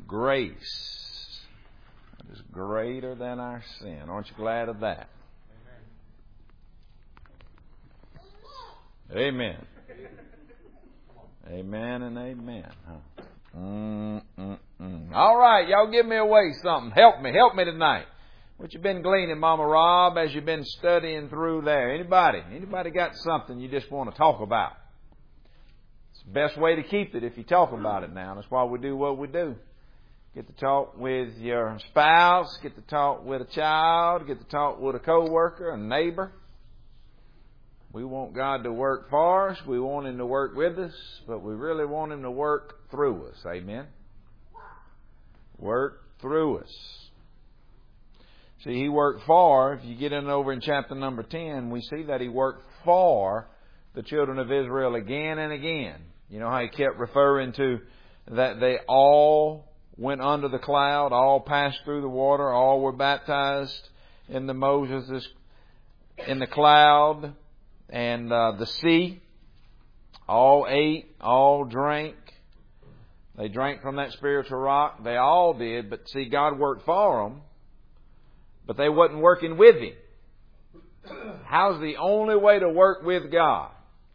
grace that is greater than our sin. Aren't you glad of that? Amen. Amen and amen. All right, y'all give me away something. Help me tonight. What you been gleaning, Mama Rob, as you've been studying through there? Anybody got something you just want to talk about? It's the best way to keep it if you talk about it now. That's why we do what we do. Get to talk with your spouse, get to talk with a child, get to talk with a co-worker, a neighbor. We want God to work for us. We want Him to work with us, but we really want Him to work through us. Amen? Work through us. See, He worked for, if you get in over in chapter number 10, we see that He worked for the children of Israel again and again. You know how He kept referring to that they all went under the cloud, all passed through the water, all were baptized in the Moses in the cloud and the sea. All ate, all drank. They drank from that spiritual rock. They all did, but see, God worked for them, but they wasn't working with Him. How's the only way to work with God?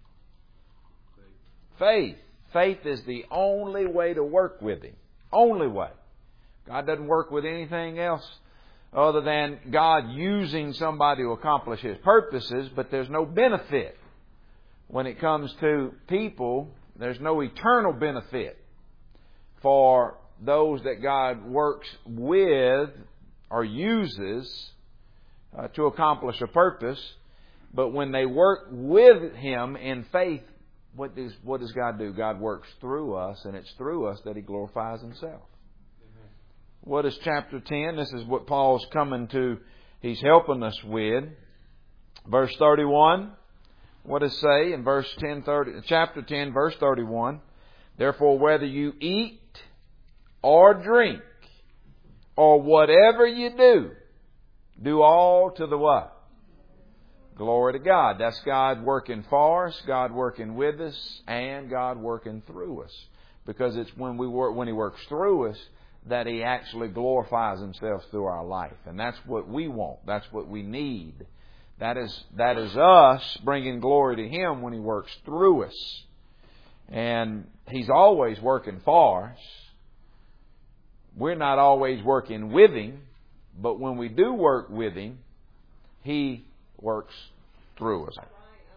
Faith. Faith is the only way to work with Him. Only way. God doesn't work with anything else other than God using somebody to accomplish His purposes, but there's no benefit. When it comes to people, there's no eternal benefit for those that God works with or uses to accomplish a purpose. But when they work with Him in faith, what does God do? God works through us, and it's through us that He glorifies Himself. Amen. What is chapter 10? This is what Paul's coming to. He's helping us with. Verse 31. What does it say in chapter 10, verse 31? Therefore, whether you eat or drink or whatever you do all to the what? Glory to God. That's God working for us, God working with us, and God working through us. Because it's when He works through us that He actually glorifies Himself through our life. And that's what we want. That's what we need. That is us bringing glory to Him when He works through us. And He's always working for us. We're not always working with Him, but when we do work with Him, He works through us.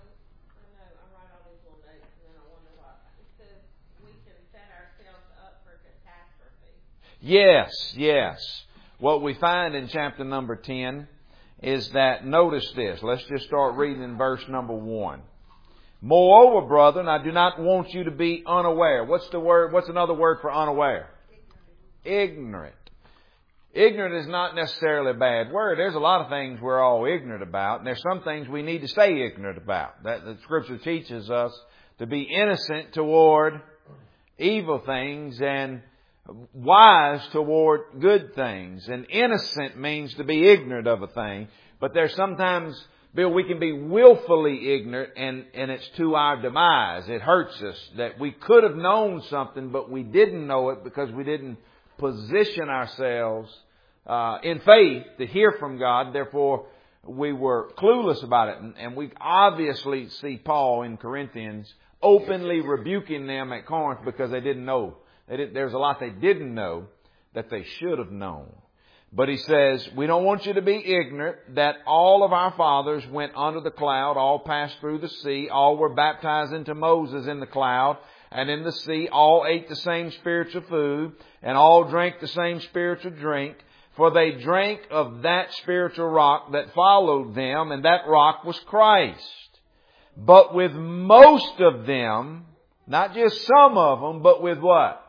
Yes. What we find in chapter number 10 is that, notice this. Let's just start reading in verse number 1. Moreover, brethren, I do not want you to be unaware. What's another word for unaware? Ignorant. Ignorant is not necessarily a bad word. There's a lot of things we're all ignorant about, and there's some things we need to stay ignorant about. That the Scripture teaches us to be innocent toward evil things and wise toward good things. And innocent means to be ignorant of a thing, but there's sometimes, Bill, we can be willfully ignorant, and it's to our demise. It hurts us that we could have known something, but we didn't know it because we didn't position ourselves in faith to hear from God. Therefore, we were clueless about it. And we obviously see Paul in Corinthians openly rebuking them at Corinth because they didn't know. There's a lot they didn't know that they should have known. But he says, we don't want you to be ignorant that all of our fathers went under the cloud, all passed through the sea, all were baptized into Moses in the cloud and in the sea, all ate the same spiritual food, and all drank the same spiritual drink. For they drank of that spiritual rock that followed them, and that rock was Christ. But with most of them, not just some of them, but with what?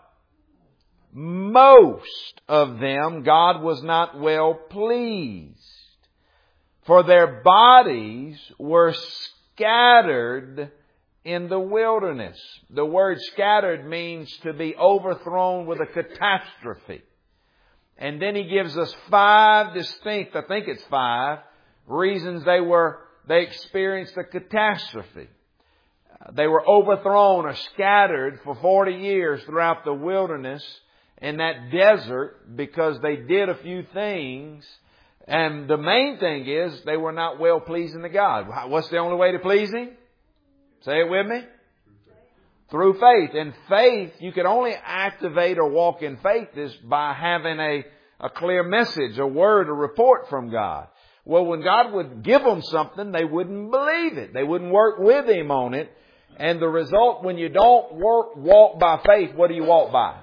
Most of them, God was not well pleased. For their bodies were scattered in the wilderness. The word scattered means to be overthrown with a catastrophe. And then he gives us 5 distinct, I think it's 5, reasons they experienced a catastrophe. They were overthrown or scattered for 40 years throughout the wilderness. in that desert because they did a few things. And the main thing is they were not well pleasing to God. What's the only way to please Him? Say it with me. Through faith. And faith, you can only activate or walk in faith is by having a clear message, a word, a report from God. Well, when God would give them something, they wouldn't believe it. They wouldn't work with Him on it. And the result, when you don't walk by faith, what do you walk by?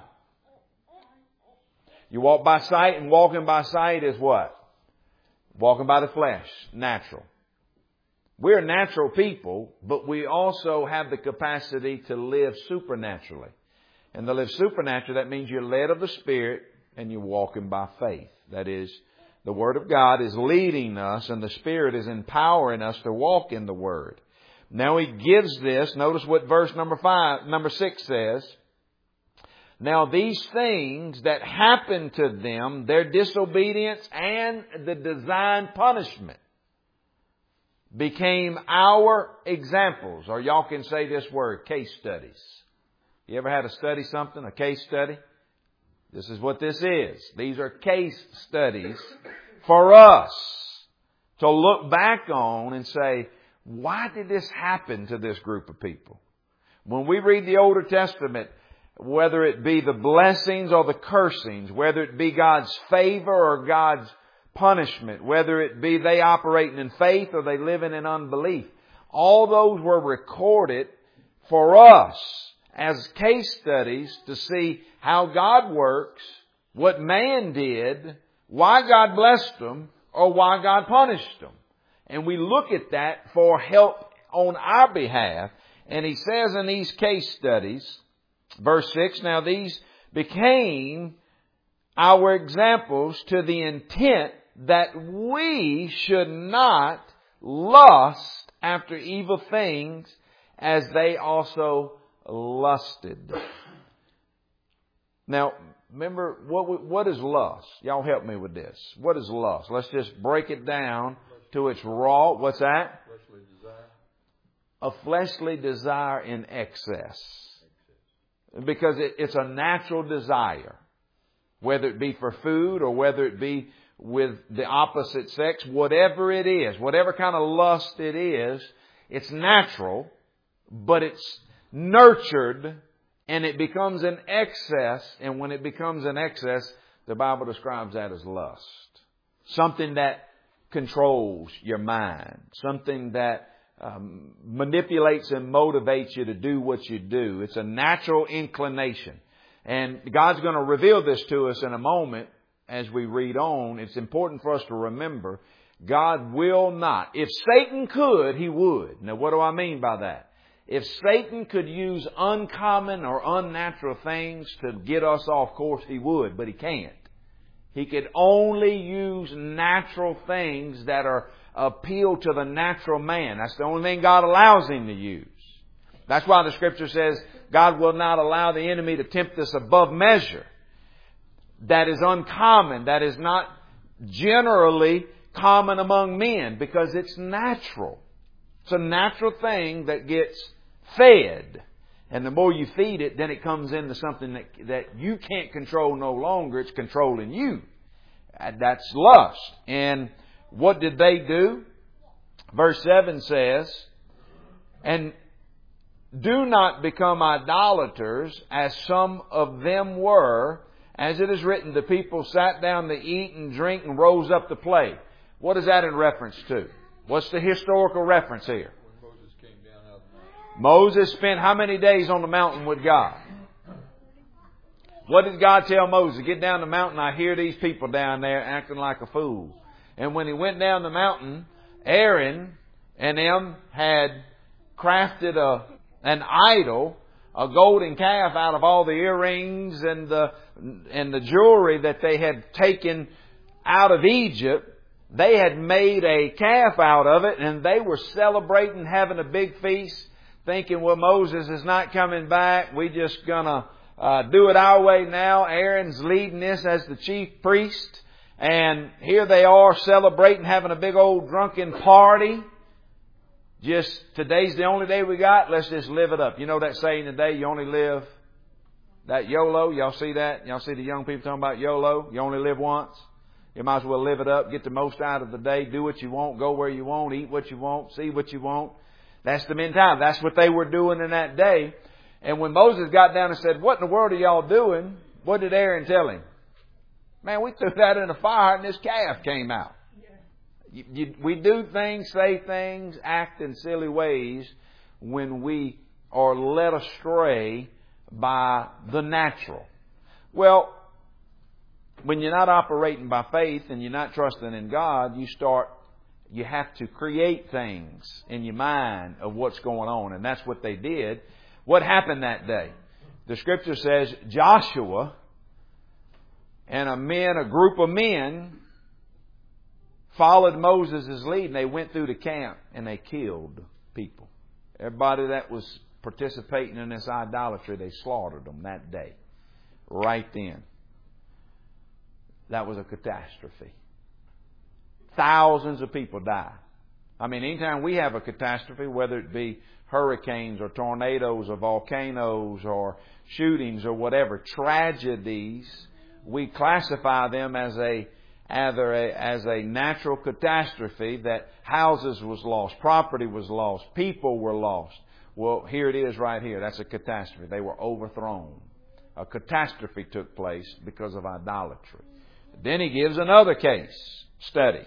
You walk by sight, and walking by sight is what? Walking by the flesh, natural. We're natural people, but we also have the capacity to live supernaturally. And to live supernaturally, that means you're led of the Spirit and you're walking by faith. That is, the Word of God is leading us and the Spirit is empowering us to walk in the Word. Now He gives this. Notice what verse number 6 says. Now these things that happened to them, their disobedience and the designed punishment, became our examples. Or y'all can say this word, case studies. You ever had to study something, a case study? This is what this is. These are case studies for us to look back on and say, why did this happen to this group of people? When we read the Old Testament, whether it be the blessings or the cursings, whether it be God's favor or God's punishment, whether it be they operating in faith or they living in unbelief, all those were recorded for us as case studies to see how God works, what man did, why God blessed them, or why God punished them. And we look at that for help on our behalf. And He says in these case studies, verse 6, now these became our examples to the intent that we should not lust after evil things as they also lusted. Now, remember, what is lust? Y'all help me with this. What is lust? Let's just break it down to its raw. What's that? Fleshly desire. A fleshly desire in excess. Because it's a natural desire. Whether it be for food or whether it be with the opposite sex, whatever it is, whatever kind of lust it is, it's natural, but it's nurtured and it becomes an excess. And when it becomes an excess, the Bible describes that as lust. Something that controls your mind. Something that manipulates and motivates you to do what you do. It's a natural inclination. And God's going to reveal this to us in a moment as we read on. It's important for us to remember God will not. If Satan could, he would. Now, what do I mean by that? If Satan could use uncommon or unnatural things to get us off course, he would, but he can't. He could only use natural things that are appeal to the natural man. That's the only thing God allows him to use. That's why the Scripture says God will not allow the enemy to tempt us above measure. That is uncommon. That is not generally common among men because it's natural. It's a natural thing that gets fed. And the more you feed it, then it comes into something that you can't control no longer. It's controlling you. That's lust. And what did they do? Verse 7 says, and do not become idolaters as some of them were. As it is written, the people sat down to eat and drink and rose up to play. What is that in reference to? What's the historical reference here? When Moses came down out of the mountain. Moses spent how many days on the mountain with God? What did God tell Moses? Get down the mountain. I hear these people down there acting like a fool. And when he went down the mountain, Aaron and them had crafted an idol, a golden calf out of all the earrings and the jewelry that they had taken out of Egypt. They had made a calf out of it, and they were celebrating, having a big feast, thinking, well, Moses is not coming back. We're just going to do it our way now. Aaron's leading this as the chief priest. And here they are celebrating, having a big old drunken party. Just today's the only day we got. Let's just live it up. You know that saying today, you only live That YOLO, y'all see that? Y'all see the young people talking about YOLO? You only live once. You might as well live it up, get the most out of the day, do what you want, go where you want, eat what you want, see what you want. That's the mentality. That's what they were doing in that day. And when Moses got down and said, what in the world are y'all doing? What did Aaron tell him? Man, we threw that in a fire and this calf came out. We do things, say things, act in silly ways when we are led astray by the natural. Well, when you're not operating by faith and you're not trusting in God, you have to create things in your mind of what's going on. And that's what they did. What happened that day? The Scripture says Joshua and a group of men followed Moses' lead, and they went through the camp and they killed people. Everybody that was participating in this idolatry, they slaughtered them that day. Right then. That was a catastrophe. Thousands of people died. I mean, anytime we have a catastrophe, whether it be hurricanes or tornadoes or volcanoes or shootings or whatever, tragedies, we classify them as either as a natural catastrophe, that houses was lost, property was lost, people were lost. Well, here it is right here. That's a catastrophe. They were overthrown. A catastrophe took place because of idolatry. Then he gives another case study.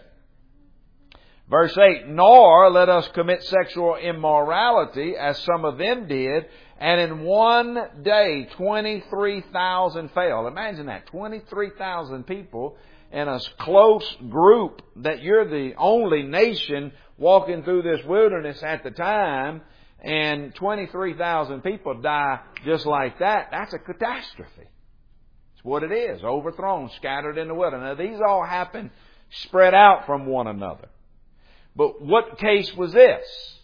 Verse 8, nor let us commit sexual immorality as some of them did, and in one day 23,000 fell. Imagine that, 23,000 people in a close group, that you're the only nation walking through this wilderness at the time, and 23,000 people die just like that. That's a catastrophe. It's what it is. Overthrown, scattered in the wilderness. Now, these all happen spread out from one another. But what case was this?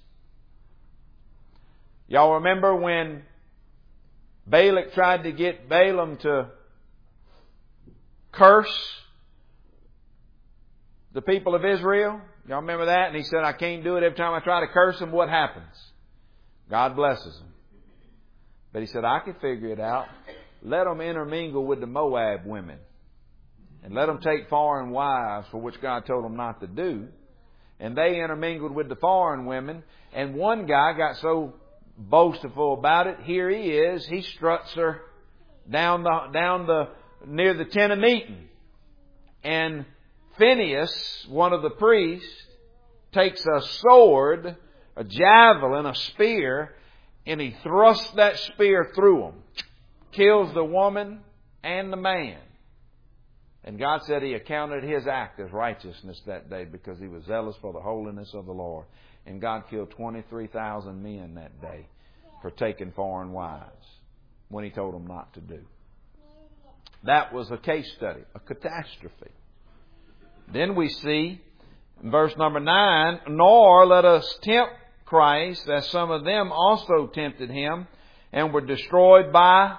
Y'all remember when Balak tried to get Balaam to curse the people of Israel? Y'all remember that? And he said, I can't do it. Every time I try to curse them, what happens? God blesses them. But he said, I can figure it out. Let them intermingle with the Moab women. And let them take foreign wives, for which God told them not to do. And they intermingled with the foreign women. And one guy got so boastful about it. Here he is. He struts her down the near the tent of meeting. And Phinehas, one of the priests, takes a sword, a javelin, a spear, and he thrusts that spear through him. Kills the woman and the man. And God said He accounted his act as righteousness that day because he was zealous for the holiness of the Lord. And God killed 23,000 men that day for taking foreign wives when He told them not to do. That was a case study, a catastrophe. Then we see in verse number 9, nor let us tempt Christ, as some of them also tempted Him and were destroyed by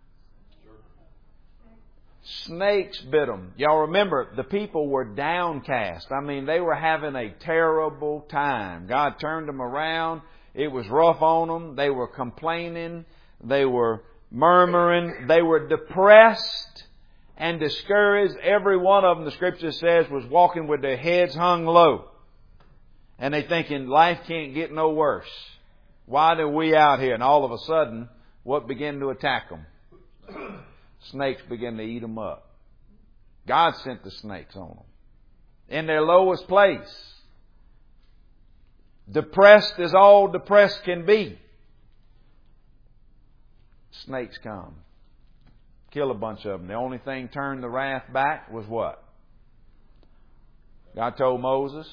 snakes bit them. Y'all remember, the people were downcast. I mean, they were having a terrible time. God turned them around. It was rough on them. They were complaining. They were murmuring. They were depressed and discouraged. Every one of them, the Scripture says, was walking with their heads hung low. And they thinking, life can't get no worse. Why are we out here? And all of a sudden, what began to attack them? Snakes began to eat them up. God sent the snakes on them. In their lowest place. Depressed as all depressed can be. Snakes come. Kill a bunch of them. The only thing turned the wrath back was what? God told Moses,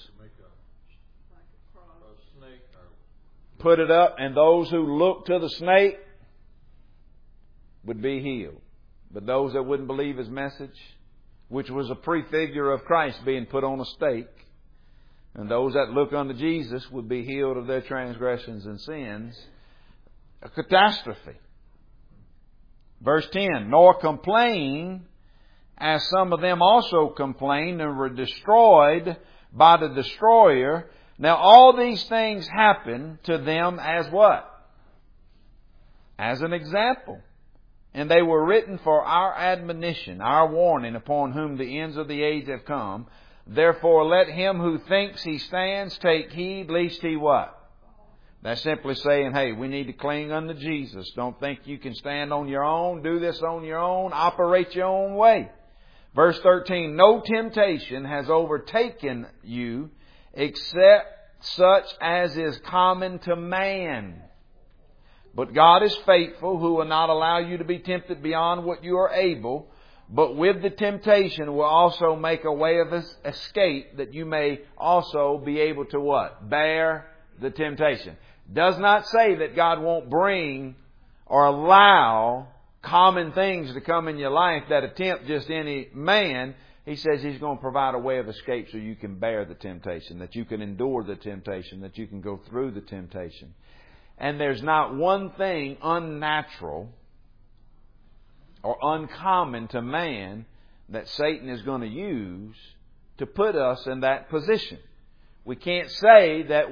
put it up, and those who looked to the snake would be healed. But those that wouldn't believe His message, which was a prefigure of Christ being put on a stake, and those that look unto Jesus would be healed of their transgressions and sins. A catastrophe. Verse 10, nor complain, as some of them also complained and were destroyed by the destroyer. Now all these things happen to them as what? As an example. and they were written for our admonition, our warning, upon whom the ends of the age have come. Therefore let him who thinks he stands take heed lest he what? That's simply saying, hey, we need to cling unto Jesus. Don't think you can stand on your own, do this on your own, operate your own way. Verse 13, no temptation has overtaken you except such as is common to man. But God is faithful, who will not allow you to be tempted beyond what you are able, but with the temptation will also make a way of escape, that you may also be able to what? Bear the temptation. Does not say that God won't bring or allow common things to come in your life that attempt just any man. He says He's going to provide a way of escape so you can bear the temptation, that you can endure the temptation, that you can go through the temptation. And there's not one thing unnatural or uncommon to man that Satan is going to use to put us in that position. We can't say that,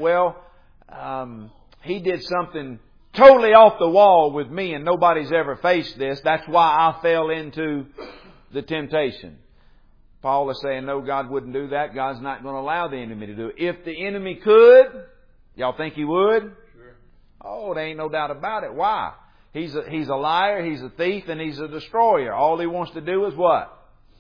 he did something totally off the wall with me and nobody's ever faced this. That's why I fell into the temptation. Paul is saying, no, God wouldn't do that. God's not going to allow the enemy to do it. If the enemy could, y'all think he would? Sure. Oh, there ain't no doubt about it. Why? He's a liar, he's a thief, and he's a destroyer. All he wants to do is what?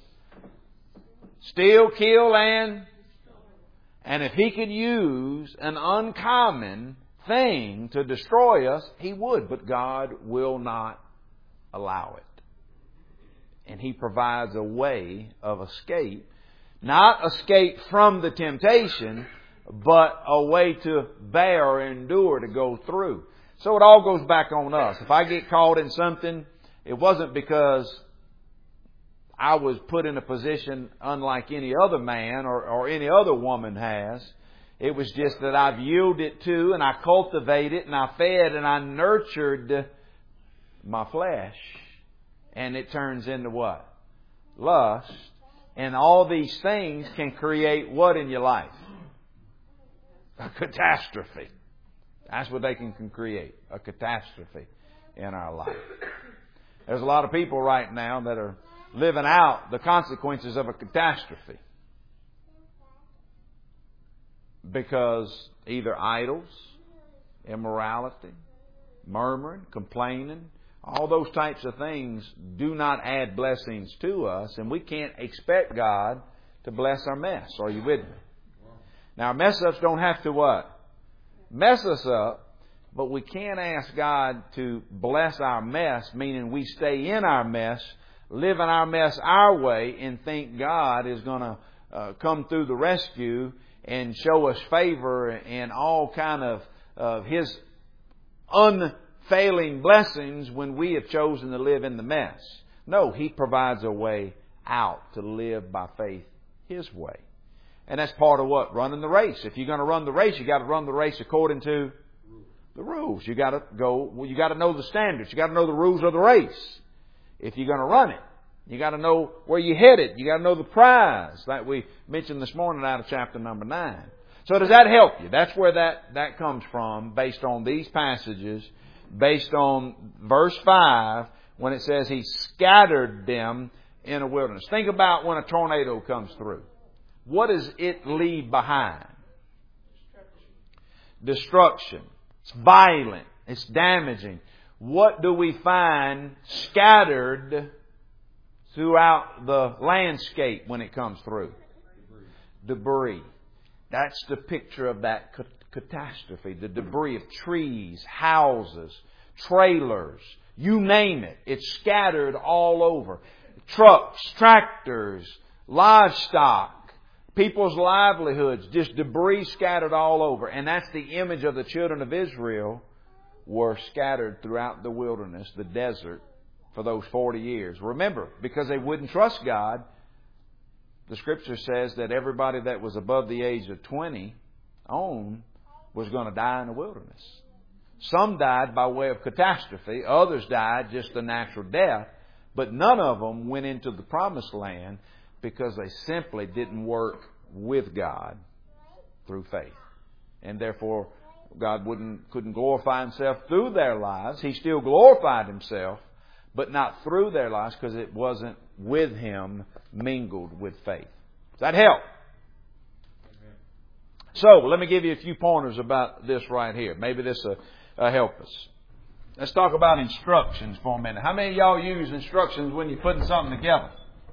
Steal, kill, and if he could use an uncommon thing to destroy us, he would. But God will not allow it. And He provides a way of escape. Not escape from the temptation, but a way to bear or endure, to go through. So it all goes back on us. If I get caught in something, it wasn't because I was put in a position unlike any other man or any other woman has. It was just that I've yielded to, and I cultivated, and I fed, and I nurtured my flesh. And it turns into what? Lust. And all these things can create what in your life? A catastrophe. That's what they can create. A catastrophe in our life. There's a lot of people right now that are living out the consequences of a catastrophe. Because either idols, immorality, murmuring, complaining, all those types of things do not add blessings to us, and we can't expect God to bless our mess. Are you with me? Now, our mess-ups don't have to what? Mess us up, but we can't ask God to bless our mess, meaning we stay in our mess, live in our mess our way, and think God is going to come through the rescue and show us favor and all kind of His unfailing blessings when we have chosen to live in the mess. No, He provides a way out to live by faith His way. And that's part of what? Running the race. If you're going to run the race, you got to run the race according to the rules. You got to you got to know the standards. You got to know the rules of the race. If you're going to run it, you got to know where you're headed. You got to know the prize, like we mentioned this morning out of chapter number 9. So does that help you? That's where that comes from, based on these passages, based on verse 5, when it says He scattered them in a wilderness. Think about when a tornado comes through. What does it leave behind? Destruction. It's violent. It's damaging. What do we find scattered throughout the landscape when it comes through? Debris. That's the picture of that catastrophe. The debris of trees, houses, trailers, you name it. It's scattered all over. Trucks, tractors, livestock, people's livelihoods, just debris scattered all over. And that's the image of the children of Israel were scattered throughout the wilderness, the desert, for those 40 years. Remember, because they wouldn't trust God, the Scripture says that everybody that was above the age of 20 on was going to die in the wilderness. Some died by way of catastrophe. Others died just a natural death. But none of them went into the promised land because they simply didn't work with God through faith. And therefore, God couldn't glorify Himself through their lives. He still glorified Himself, but not through their lives because it wasn't with Him mingled with faith. Does that help? Amen. So, let me give you a few pointers about this right here. Maybe this will help us. Let's talk about instructions for a minute. How many of y'all use instructions when you're putting something together?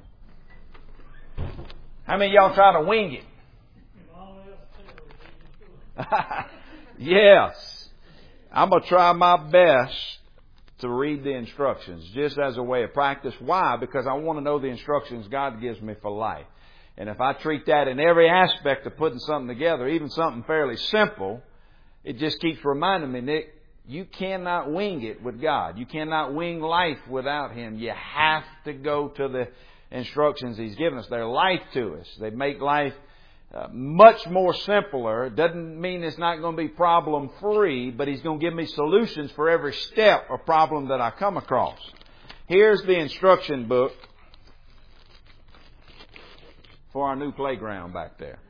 How many of y'all try to wing it? Yes. I'm going to try my best to read the instructions just as a way of practice. Why? Because I want to know the instructions God gives me for life. And if I treat that in every aspect of putting something together, even something fairly simple, it just keeps reminding me, Nick, you cannot wing it with God. You cannot wing life without Him. You have to go to the instructions He's given us. They're life to us. They make life much more simpler. Doesn't mean it's not going to be problem free, but He's going to give me solutions for every step or problem that I come across. Here's the instruction book for our new playground back there.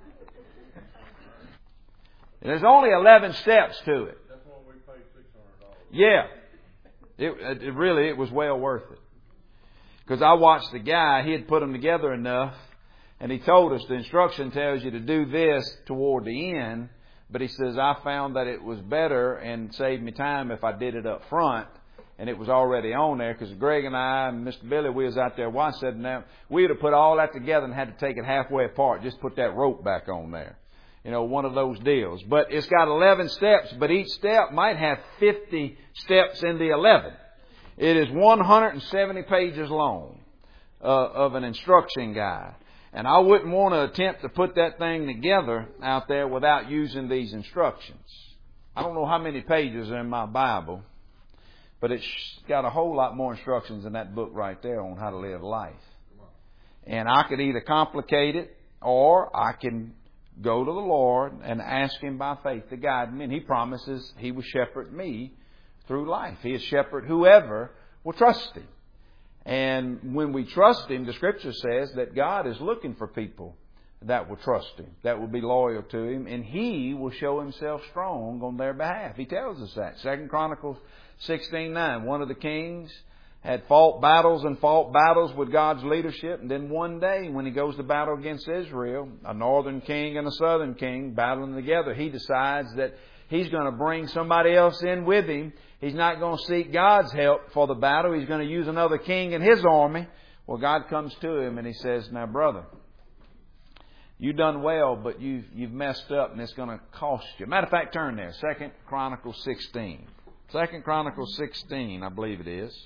And there's only 11 steps to it. That's when we paid $600. Yeah. It was well worth it. Because I watched the guy, he had put them together enough, and he told us the instruction tells you to do this toward the end, but he says, I found that it was better and saved me time if I did it up front, and it was already on there, because Greg and I and Mr. Billy, we was out there once, said, now, we would have put all that together and had to take it halfway apart, just put that rope back on there. You know, one of those deals. But it's got 11 steps, but each step might have 50 steps in the 11. It is 170 pages long of an instruction guide. And I wouldn't want to attempt to put that thing together out there without using these instructions. I don't know how many pages are in my Bible, but it's got a whole lot more instructions in that book right there on how to live life. And I could either complicate it or I can go to the Lord and ask Him by faith to guide me. And He promises He will shepherd me through life. He will shepherd whoever will trust Him. And when we trust Him, the Scripture says that God is looking for people that will trust Him, that will be loyal to Him, and He will show Himself strong on their behalf. He tells us that. 2 Chronicles 16:9. One of the kings had fought battles with God's leadership, and then one day when he goes to battle against Israel, a northern king and a southern king battling together, he decides that he's going to bring somebody else in with him. He's not going to seek God's help for the battle. He's going to use another king in his army. Well, God comes to him and He says, now, brother, you've done well, but you've messed up and it's going to cost you. Matter of fact, turn there. 2 Chronicles 16. 2 Chronicles 16, I believe it is.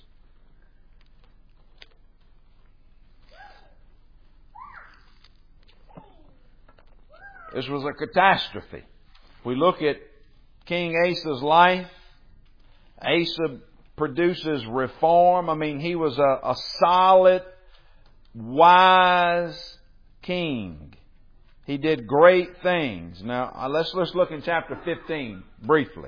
This was a catastrophe. We look at King Asa's life. Asa produces reform. I mean, he was a solid, wise king. He did great things. Now, let's look in chapter 15 briefly.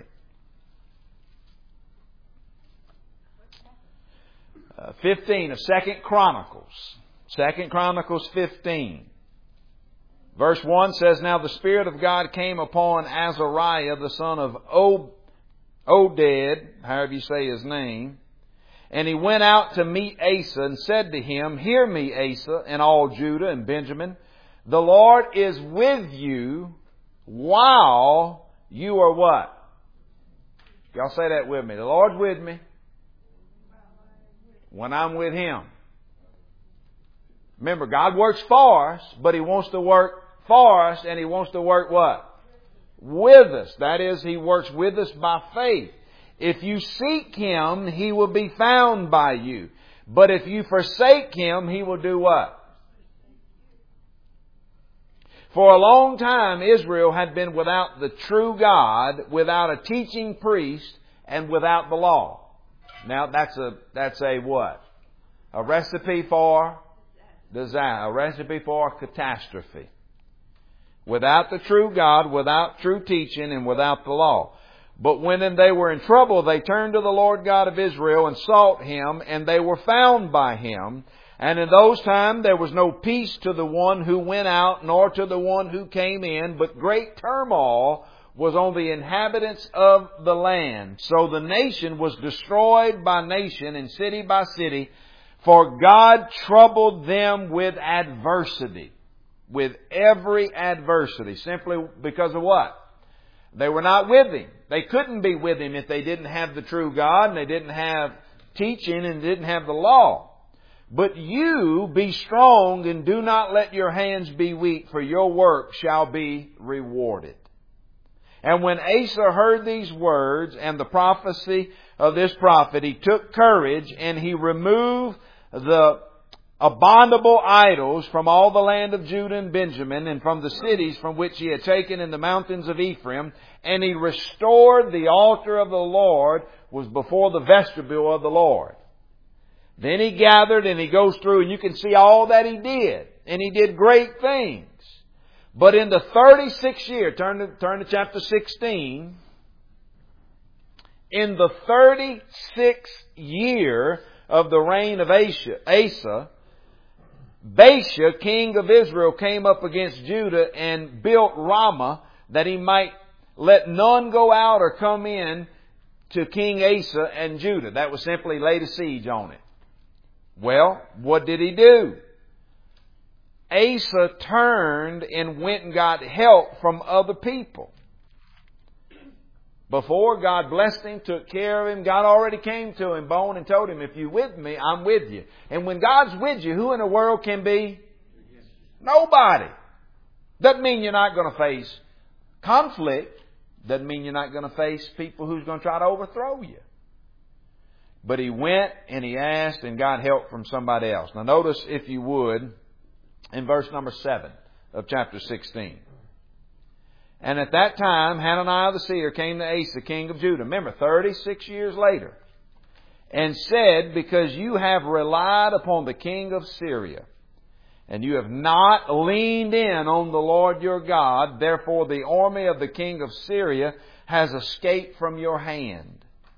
15 of 2 Chronicles. 2 Chronicles 15. Verse 1 says, now the Spirit of God came upon Azariah, the son of Oded, however you say his name, and he went out to meet Asa and said to him, hear me, Asa, and all Judah and Benjamin, the Lord is with you while you are what? Y'all say that with me. The Lord's with me when I'm with Him. Remember, God works for us, but He wants to work for us, and He wants to work what? With us. That is, He works with us by faith. If you seek Him, He will be found by you. But if you forsake Him, He will do what? For a long time, Israel had been without the true God, without a teaching priest, and without the law. Now, that's a what? A recipe for disaster. A recipe for catastrophe. Without the true God, without true teaching, and without the law. But when they were in trouble, they turned to the Lord God of Israel and sought Him, and they were found by Him. And in those times there was no peace to the one who went out, nor to the one who came in, but great turmoil was on the inhabitants of the land. So the nation was destroyed by nation and city by city, for God troubled them with adversity. With every adversity. Simply because of what? They were not with Him. They couldn't be with Him if they didn't have the true God and they didn't have teaching and didn't have the law. But you be strong and do not let your hands be weak, for your work shall be rewarded. And when Asa heard these words and the prophecy of this prophet, he took courage and he removed the abominable idols from all the land of Judah and Benjamin and from the cities from which he had taken in the mountains of Ephraim. And he restored the altar of the Lord, was before the vestibule of the Lord. Then he gathered and he goes through and you can see all that he did. And he did great things. But in the 36th year, turn to chapter 16. In the 36th year of the reign of Asa, Baasha, king of Israel, came up against Judah and built Ramah, that he might let none go out or come in to King Asa and Judah. That was simply laid a siege on it. Well, what did he do? Asa turned and went and got help from other people. Before, God blessed him, took care of him. God already came to him, bone, and told him, if you're with me, I'm with you. And when God's with you, who in the world can be? Nobody. Doesn't mean you're not going to face conflict. Doesn't mean you're not going to face people who's going to try to overthrow you. But he went and he asked and got help from somebody else. Now notice, if you would, in verse number 7 of chapter 16. And at that time, Hananiah the seer came to Asa, king of Judah. Remember, 36 years later. And said, because you have relied upon the king of Syria, and you have not leaned in on the Lord your God, therefore the army of the king of Syria has escaped from your hand.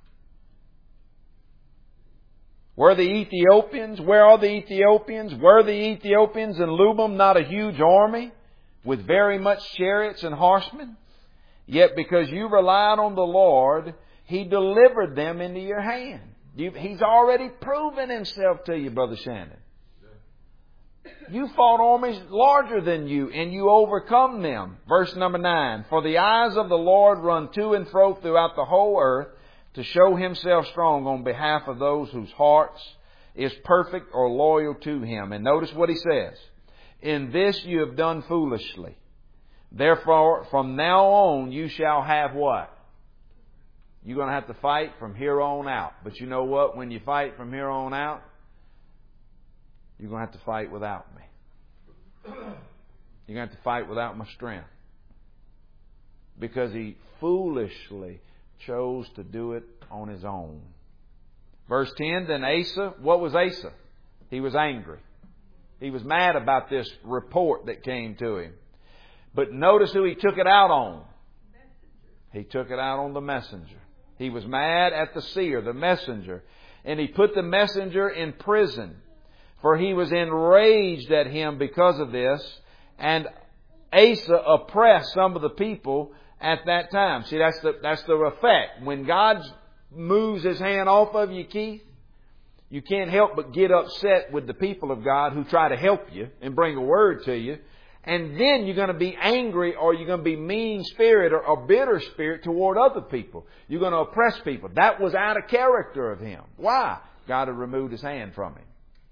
Were the Ethiopians? Where are the Ethiopians? Were the Ethiopians in Lubim not a huge army with very much chariots and horsemen? Yet because you relied on the Lord, He delivered them into your hand. He's already proven Himself to you, Brother Shannon. You fought armies larger than you, and you overcome them. Verse number 9. For the eyes of the Lord run to and fro throughout the whole earth, to show Himself strong on behalf of those whose hearts is perfect or loyal to Him. And notice what He says. In this you have done foolishly. Therefore, from now on you shall have what? You're going to have to fight from here on out. But you know what? When you fight from here on out, you're going to have to fight without me. You're going to have to fight without my strength. Because he foolishly chose to do it on his own. Verse 10, then Asa, what was Asa? He was angry. He was mad about this report that came to him. But notice who he took it out on. He took it out on the messenger. He was mad at the seer, the messenger. And he put the messenger in prison. For he was enraged at him because of this. And Asa oppressed some of the people at that time. See, that's the effect. When God moves His hand off of you, Keith, you can't help but get upset with the people of God who try to help you and bring a word to you. And then you're going to be angry, or you're going to be mean-spirited or bitter spirit toward other people. You're going to oppress people. That was out of character of him. Why? God had removed His hand from him.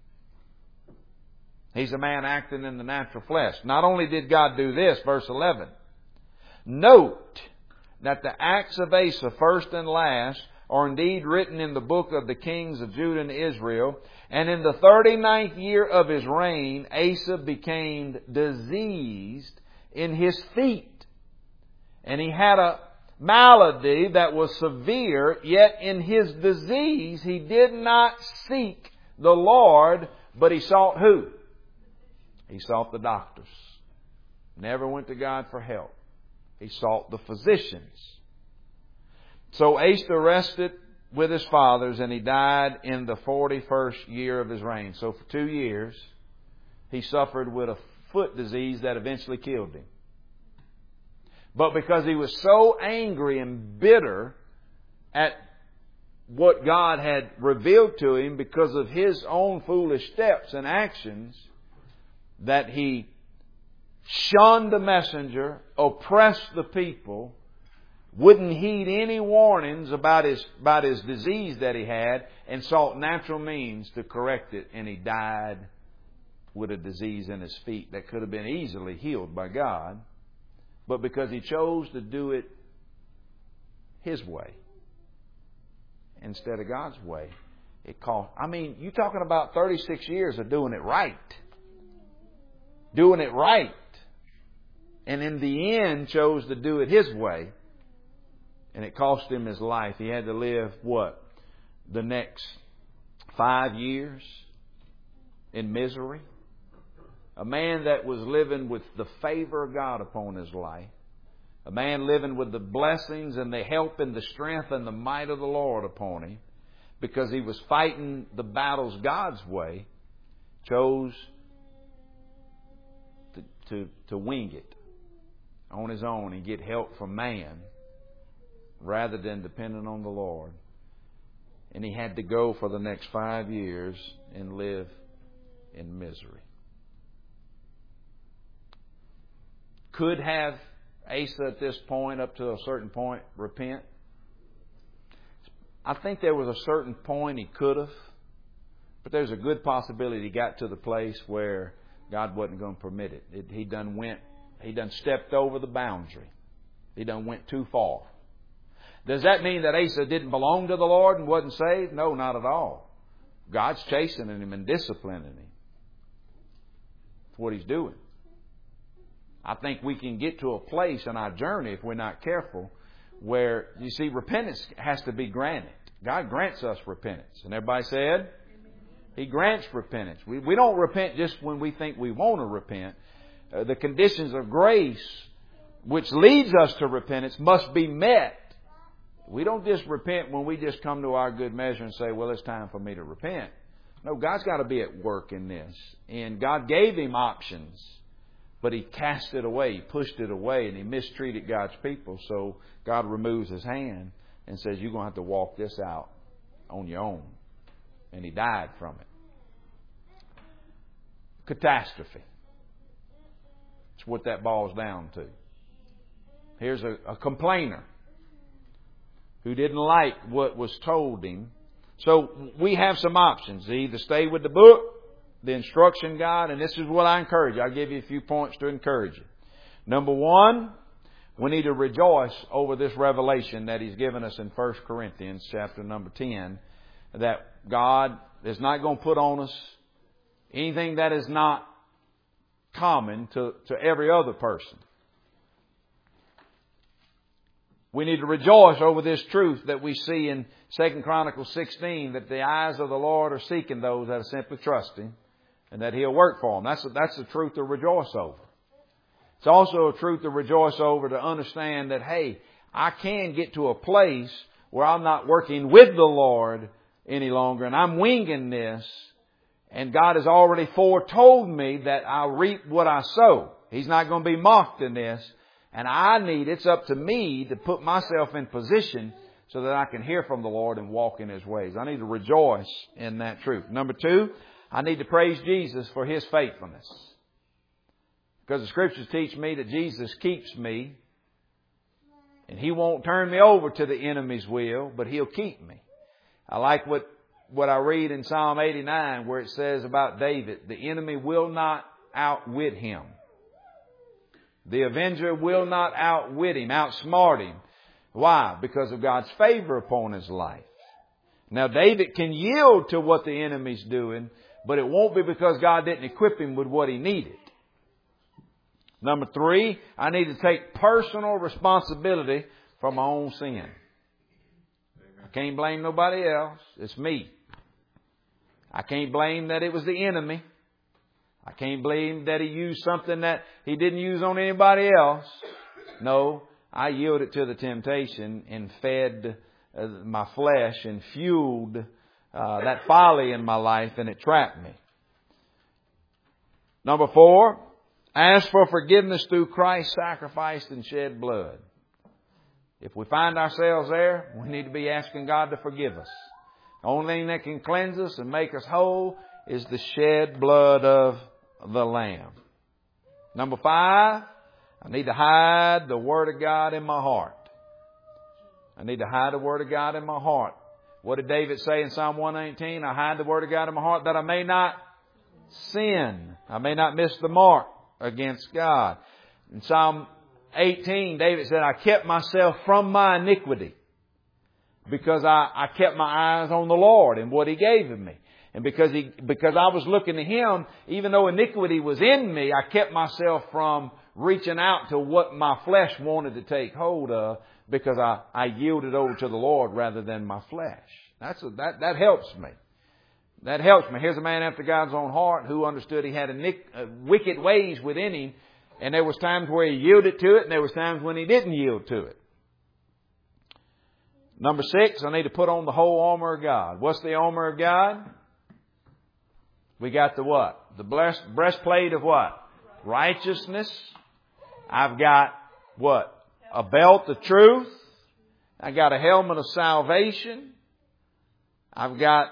He's a man acting in the natural flesh. Not only did God do this, verse 11. Note that the acts of Asa, first and last, are indeed written in the book of the kings of Judah and Israel. And in the 39th year of his reign, Asa became diseased in his feet. And he had a malady that was severe, yet in his disease he did not seek the Lord, but he sought who? He sought the doctors. Never went to God for help. He sought the physicians. So Asa rested with his fathers, and he died in the 41st year of his reign. So for 2 years, he suffered with a foot disease that eventually killed him. But because he was so angry and bitter at what God had revealed to him because of his own foolish steps and actions, that he shunned the messenger, oppressed the people, wouldn't heed any warnings about his disease that he had, and sought natural means to correct it, and he died with a disease in his feet that could have been easily healed by God. But because he chose to do it his way instead of God's way, it cost. I mean, you're talking about 36 years of doing it right. Doing it right. And in the end chose to do it his way. And it cost him his life. He had to live, what? The next 5 years in misery. A man that was living with the favor of God upon his life. A man living with the blessings and the help and the strength and the might of the Lord upon him. Because he was fighting the battles God's way. Chose to wing it on his own and get help from man, rather than depending on the Lord. And he had to go for the next 5 years and live in misery. Could have Asa at this point, up to a certain point, repent? I think there was a certain point he could have. But there's a good possibility he got to the place where God wasn't going to permit it. He done stepped over the boundary. He done went too far. Does that mean that Asa didn't belong to the Lord and wasn't saved? No, not at all. God's chastening him and disciplining him. That's what He's doing. I think we can get to a place in our journey, if we're not careful, where, you see, repentance has to be granted. God grants us repentance. And everybody said? He grants repentance. We don't repent just when we think we want to repent. The conditions of grace, which leads us to repentance, must be met. We don't just repent when we just come to our good measure and say, well, it's time for me to repent. No, God's got to be at work in this. And God gave him options, but he cast it away, he pushed it away, and he mistreated God's people. So God removes his hand and says, you're going to have to walk this out on your own. And he died from it. Catastrophe. That's what that boils down to. Here's a complainer who didn't like what was told him. So we have some options. Either stay with the book, the instruction guide, and this is what I encourage you. I'll give you a few points to encourage you. Number one, we need to rejoice over this revelation that He's given us in 1 Corinthians chapter number 10, that God is not going to put on us anything that is not common to every other person. We need to rejoice over this truth that we see in 2 Chronicles 16, that the eyes of the Lord are seeking those that are simply trusting, and that He'll work for them. That's the truth to rejoice over. It's also a truth to rejoice over, to understand that, hey, I can get to a place where I'm not working with the Lord any longer, and I'm winging this, and God has already foretold me that I'll reap what I sow. He's not going to be mocked in this. And it's up to me to put myself in position so that I can hear from the Lord and walk in His ways. I need to rejoice in that truth. Number two, I need to praise Jesus for His faithfulness. Because the Scriptures teach me that Jesus keeps me. And He won't turn me over to the enemy's will, but He'll keep me. I like what I read in Psalm 89, where it says about David, the enemy will not outwit him. The avenger will not outwit him, outsmart him. Why? Because of God's favor upon his life. Now, David can yield to what the enemy's doing, but it won't be because God didn't equip him with what he needed. Number three, I need to take personal responsibility for my own sin. I can't blame nobody else. It's me. I can't blame that it was the enemy. I can't blame that he used something that he didn't use on anybody else. No, I yielded to the temptation and fed my flesh and fueled that folly in my life, and it trapped me. Number four, Ask for forgiveness through Christ's sacrifice and shed blood. If we find ourselves there, we need to be asking God to forgive us. The only thing that can cleanse us and make us whole is the shed blood of the Lamb. Number 5, I need to hide the Word of God in my heart. I need to hide the Word of God in my heart. What did David say in Psalm 119? I hide the Word of God in my heart that I may not sin. I may not miss the mark against God. In Psalm 18, David said, I kept myself from my iniquity because I kept my eyes on the Lord and what He gave me. And because I was looking to Him, even though iniquity was in me, I kept myself from reaching out to what my flesh wanted to take hold of because I yielded over to the Lord rather than my flesh. That helps me. That helps me. Here's a man after God's own heart who understood he had wicked ways within him. And there was times where he yielded to it and there was times when he didn't yield to it. Number 6, I need to put on the whole armor of God. What's the armor of God? We got the what? The breastplate of what? Righteousness. I've got what? A belt of truth. I got a helmet of salvation. I've got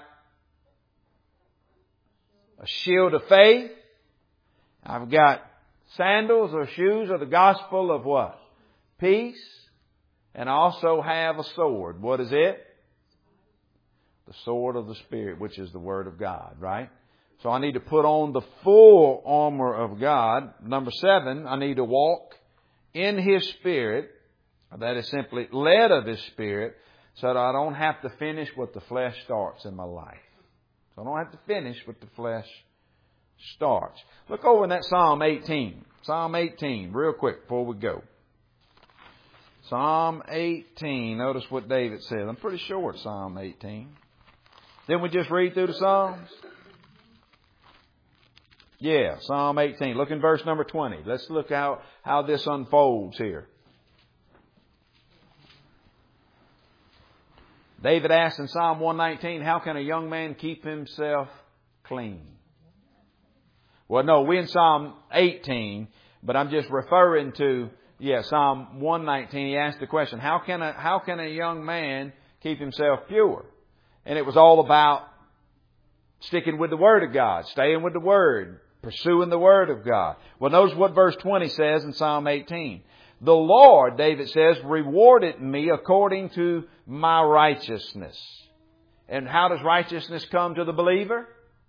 a shield of faith. I've got sandals or shoes of the gospel of what? Peace. And I also have a sword. What is it? The sword of the Spirit, which is the Word of God, right? So I need to put on the full armor of God. Number 7, I need to walk in His Spirit. That is simply led of His Spirit so that I don't have to finish what the flesh starts in my life. So I don't have to finish what the flesh starts. Look over in that Psalm 18. Psalm 18, real quick before we go. Psalm 18. Notice what David said. I'm pretty sure it's Psalm 18. Didn't we just read through the Psalms? Yeah, Psalm 18. Look in verse number 20. Let's look how this unfolds here. David asked in Psalm 119, how can a young man keep himself clean? Well, no, we're in Psalm 18, but I'm just referring to, Psalm 119. He asked the question, how can a young man keep himself pure? And it was all about sticking with the Word of God, staying with the Word, pursuing the Word of God. Well, notice what verse 20 says in Psalm 18. The Lord, David says, rewarded me according to my righteousness. And how does righteousness come to the believer?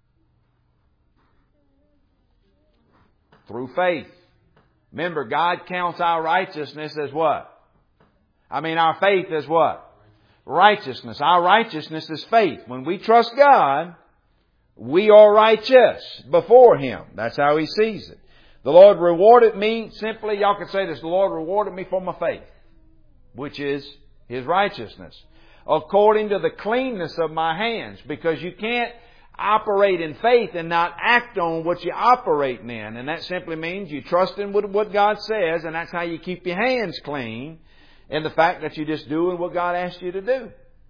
Through faith. Remember, God counts our righteousness as what? Our faith as what? Righteousness. Our righteousness is faith. When we trust God, we are righteous before Him. That's how He sees it. The Lord rewarded me, simply, y'all could say this, the Lord rewarded me for my faith, which is His righteousness, according to the cleanness of my hands, because you can't operate in faith and not act on what you're operating in. And that simply means you trust in what God says, and that's how you keep your hands clean, and the fact that you're just doing what God asked you to do.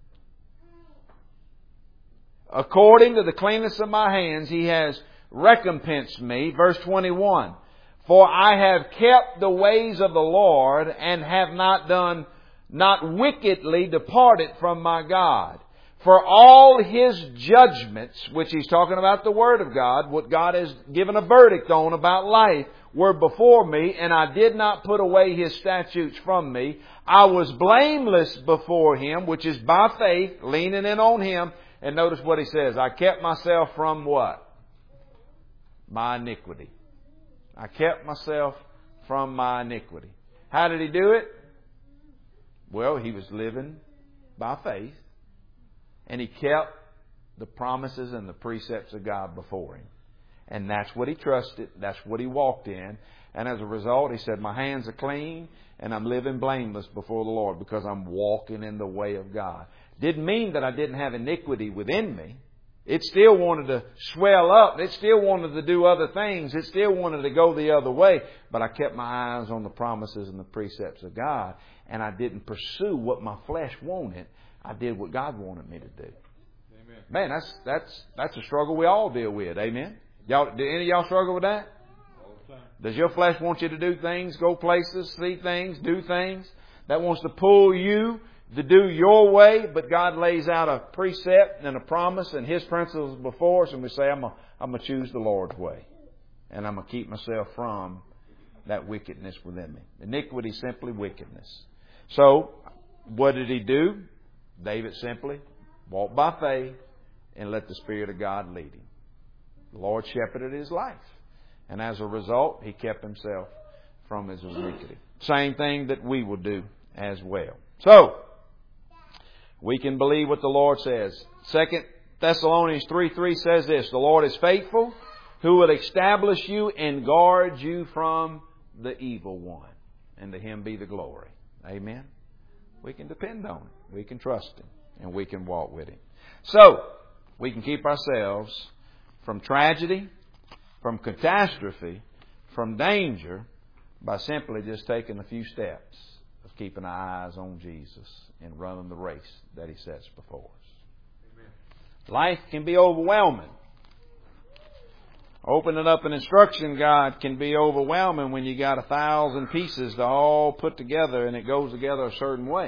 According to the cleanness of my hands, He has recompensed me. Verse 21. For I have kept the ways of the Lord and have not wickedly departed from my God. For all His judgments, which He's talking about the Word of God, what God has given a verdict on about life, were before me, and I did not put away His statutes from me. I was blameless before Him, which is by faith, leaning in on Him. And notice what He says. I kept myself from what? My iniquity. I kept myself from my iniquity. How did He do it? Well, He was living by faith. And He kept the promises and the precepts of God before Him. And that's what He trusted. That's what He walked in. And as a result, He said, my hands are clean and I'm living blameless before the Lord because I'm walking in the way of God. Didn't mean that I didn't have iniquity within me. It still wanted to swell up. It still wanted to do other things. It still wanted to go the other way. But I kept my eyes on the promises and the precepts of God. And I didn't pursue what my flesh wanted. I did what God wanted me to do. Amen. Man, that's a struggle we all deal with. Amen. Y'all, do any of y'all struggle with that? Does your flesh want you to do things, go places, see things, do things? That wants to pull you to do your way, but God lays out a precept and a promise and His principles before us, and we say, I'm going to choose the Lord's way. And I'm going to keep myself from that wickedness within me. Iniquity is simply wickedness. So, what did he do? David simply walked by faith and let the Spirit of God lead him. The Lord shepherded his life. And as a result, he kept himself from his iniquity. Same thing that we will do as well. So, we can believe what the Lord says. 2 Thessalonians 3:3 says this, the Lord is faithful, who will establish you and guard you from the evil one. And to Him be the glory. Amen. We can depend on Him. We can trust Him. And we can walk with Him. So, we can keep ourselves from tragedy, from catastrophe, from danger, by simply just taking a few steps of keeping our eyes on Jesus and running the race that He sets before us. Amen. Life can be overwhelming. Opening up an instruction guide can be overwhelming when you got 1,000 pieces to all put together and it goes together a certain way.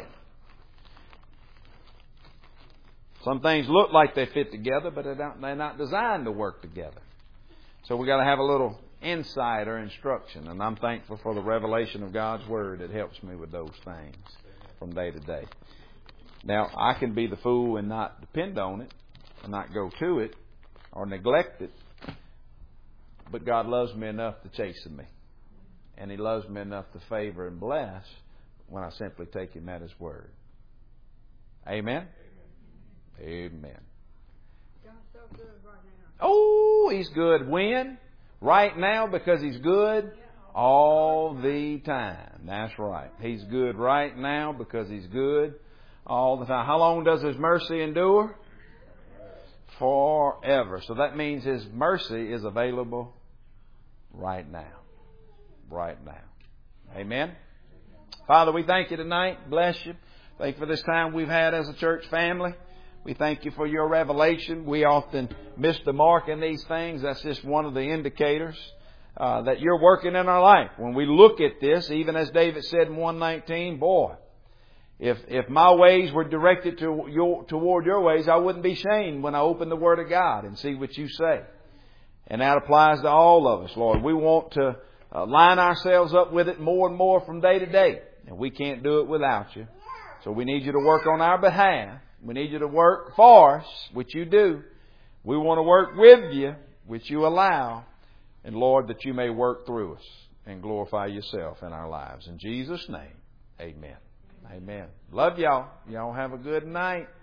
Some things look like they fit together, but they're not designed to work together. So we got to have a little insight or instruction, and I'm thankful for the revelation of God's Word that helps me with those things from day to day. Now, I can be the fool and not depend on it, or not go to it, or neglect it, but God loves me enough to chasten me. And He loves me enough to favor and bless when I simply take Him at His Word. Amen? Amen. God's so good right now. Oh, He's good. When? Right now, because He's good all the time. That's right. He's good right now because He's good all the time. How long does His mercy endure? Forever. So that means His mercy is available right now. Right now. Amen? Father, we thank You tonight. Bless You. Thank You for this time we've had as a church family. We thank You for Your revelation. We often miss the mark in these things. That's just one of the indicators that You're working in our life. When we look at this, even as David said in 119, boy, if my ways were directed toward Your ways, I wouldn't be shamed when I open the Word of God and see what You say. And that applies to all of us, Lord. We want to line ourselves up with it more and more from day to day. And we can't do it without You. So we need You to work on our behalf. We need You to work for us, which You do. We want to work with You, which You allow. And Lord, that You may work through us and glorify Yourself in our lives. In Jesus' name, amen. Amen. Love y'all. Y'all have a good night.